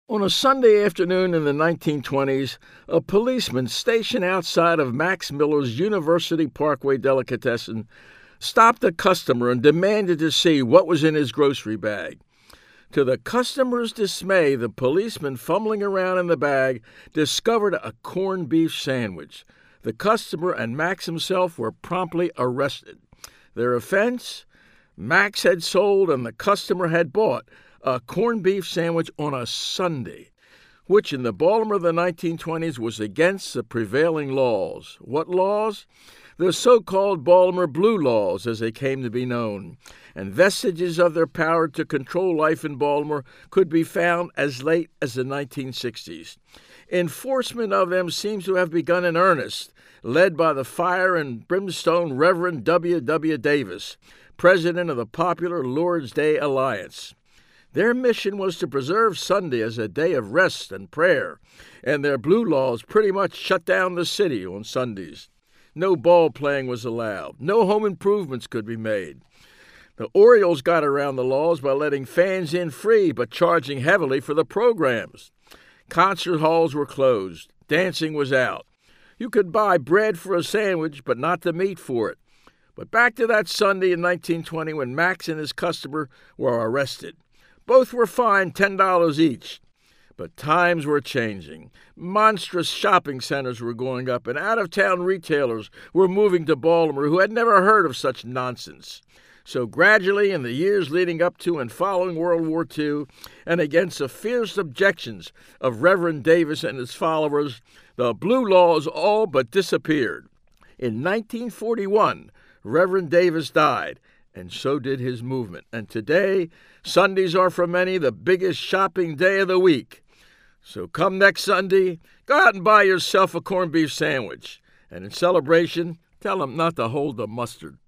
On a Sunday afternoon in the 1920s, a policeman stationed outside of Max Miller's University Parkway delicatessen stopped a customer and demanded to see what was in his grocery bag. To the customer's dismay, the policeman, fumbling around in the bag, discovered a corned beef sandwich. The customer and Max himself were promptly arrested. Their offense? Max had sold and the customer had bought a corned beef sandwich on a Sunday, which in the Baltimore of the 1920s was against the prevailing laws. What laws? The so-called Baltimore Blue Laws, as they came to be known, and vestiges of their power to control life in Baltimore could be found as late as the 1960s. Enforcement of them seems to have begun in earnest, led by the fire and brimstone Reverend W. W. Davis, president of the popular Lord's Day Alliance. Their mission was to preserve Sunday as a day of rest and prayer, and their blue laws pretty much shut down the city on Sundays. No ball playing was allowed. No home improvements could be made. The Orioles got around the laws by letting fans in free but charging heavily for the programs. Concert halls were closed. Dancing was out. You could buy bread for a sandwich but not the meat for it. But back to that Sunday in 1920 when Max and his customer were arrested. Both were fined $10 each. But times were changing. Monstrous shopping centers were going up, and out-of-town retailers were moving to Baltimore who had never heard of such nonsense. So gradually, in the years leading up to and following World War II, and against the fierce objections of Reverend Davis and his followers, the blue laws all but disappeared. In 1941, Reverend Davis died, and so did his movement. And today, Sundays are for many the biggest shopping day of the week. So come next Sunday, go out and buy yourself a corned beef sandwich. And in celebration, tell them not to hold the mustard.